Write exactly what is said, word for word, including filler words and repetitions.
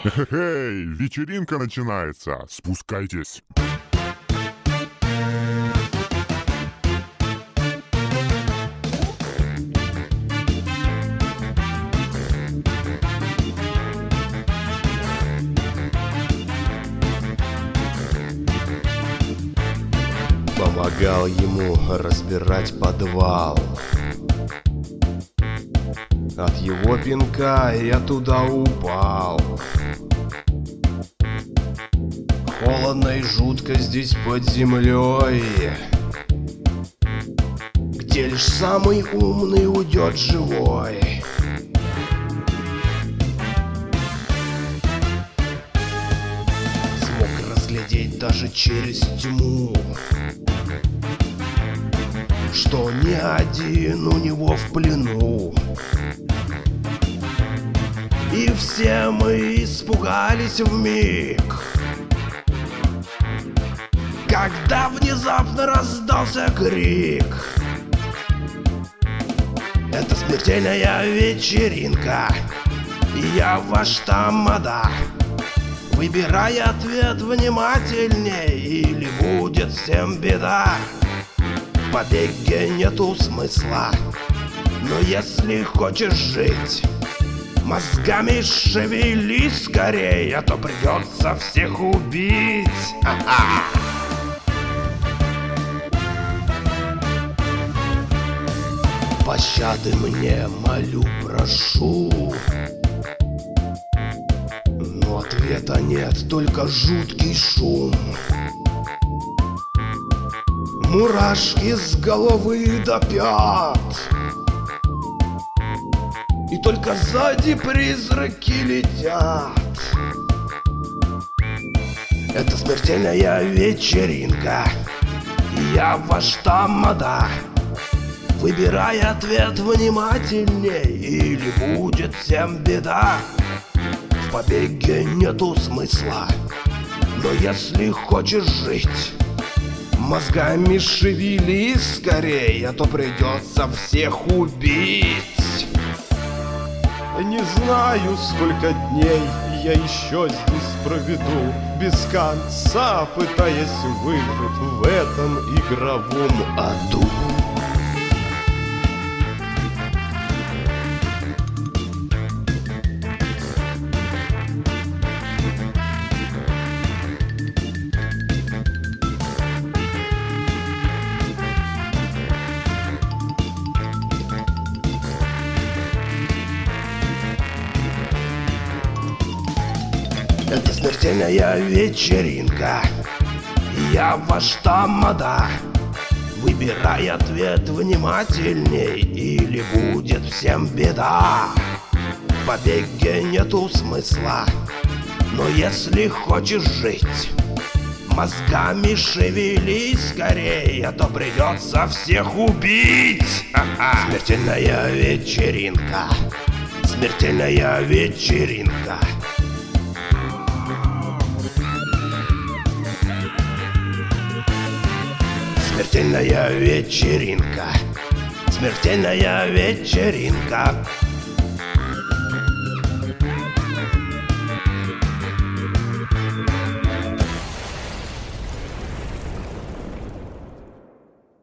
Эй, вечеринка начинается, спускайтесь. Помогал ему разбирать подвал. От его пинка я туда упал. Холодно и жутко здесь под землей, где лишь самый умный уйдет живой. Смог разглядеть даже через тьму, что ни один у него в плену. И все мы испугались вмиг, когда внезапно раздался крик. Это смертельная вечеринка, и я ваш тамада. Выбирай ответ внимательней, или будет всем беда. В побеге нету смысла, но если хочешь жить, мозгами шевели скорей, а то придется всех убить. Ха-ха. Пощады мне молю, прошу, но ответа нет, только жуткий шум. Мурашки с головы до пят, и только сзади призраки летят. Это смертельная вечеринка, и я ваш тамада. Выбирай ответ внимательней, или будет всем беда. В побеге нету смысла, но если хочешь жить, мозгами шевели скорей, а то придется всех убить. Не знаю, сколько дней я еще здесь проведу, без конца пытаясь выжить в этом игровом аду. Это смертельная вечеринка, и я ваш тамада. Выбирай ответ внимательней, или будет всем беда. В побеге нету смысла, но если хочешь жить, мозгами шевели скорей, а то придется всех убить. Ха-ха. Смертельная вечеринка, смертельная вечеринка. Смертельная вечеринка, смертельная вечеринка.